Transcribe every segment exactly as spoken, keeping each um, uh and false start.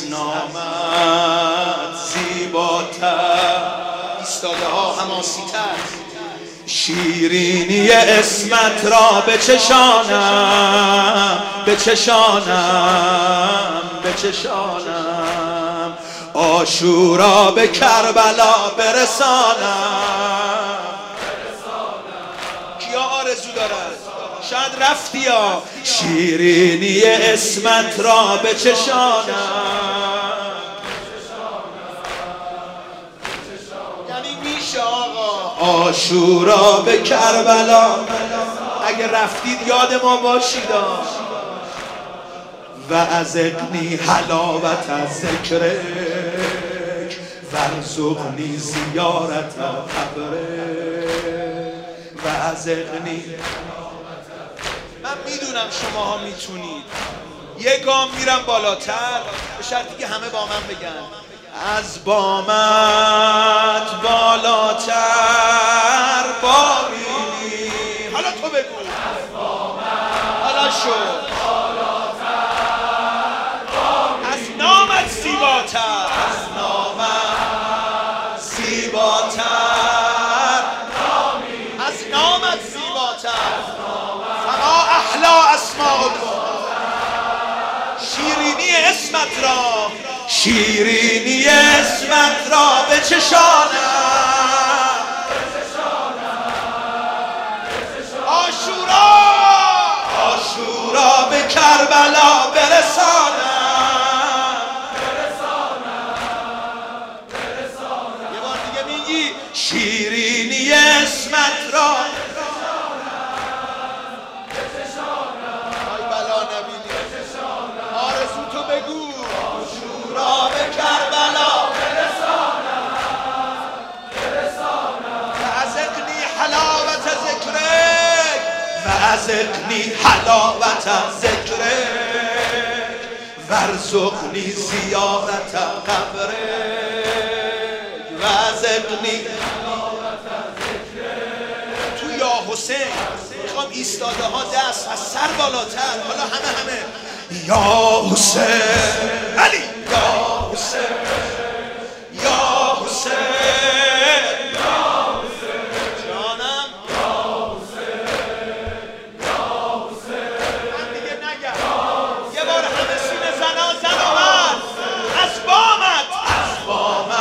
نامت زیباتر، ایستاده ها حماسی تر، شیرینی اسمت را بچشانم بچشانم بچشانم، عاشورا به کربلا برسانم. کیا آرزو دارد؟ شاید رفتی یا شیرینی اسمت را بچشانم. یعنی میشه آقا عاشورا به کربلا، اگه رفتید یاد ما باشید. و ازقنی حلاوت از ذکرک ورزقنی زیارت قبرک و ازقنی. من میدونم شماها میتونید، یه گام میرم بالاتر، به شرطی که همه با من بگن از بامت بالاتر بابینی. حالا تو بگو از بامت، حالا شو زیباتر، از نامت زیباتر، از نامت زیباتر، فما احلا اسماءکم. شیرینی اسمت را، شیرینی اسمت را بچشانم، عاشورا عاشورا به کربلا برسانم. شیرینی اسمت را ای بلا نبینی، آرزو تو بگو عاشورا به کربلا برسانم و ازقنی حلاوت ذکرک و ازقنی حلاوت ذکرک ورزقنی زیارت قبرک و ازقنی. حسین میخوام ایستاده ها دست از سر بالاتر، حالا همه همه یا حسین علی، یا حسین یا حسین یا حسین جانم، یا حسین یا حسین. من دیگه نگم، یه بار همه سینه زنا زن آمد از بامت، از بامت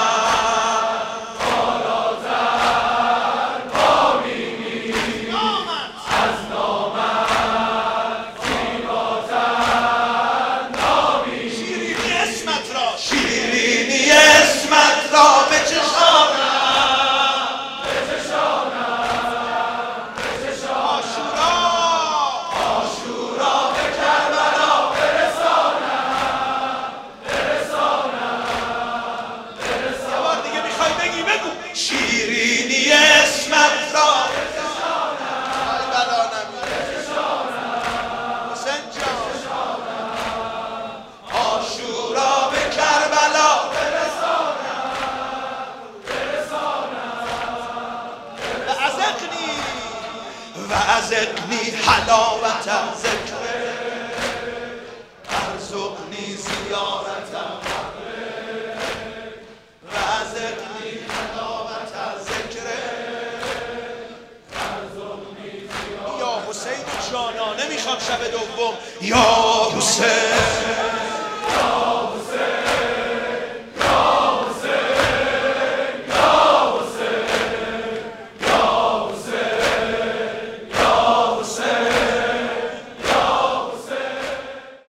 شیرینی اسمت را حسین جان، عاشورا به کربلا و ازقنی و ازقنی حلاوت ذکرک ورزقنی زیارت قبرک و ازقنی حسین جانا. نمیخوام شب دوم یا حسین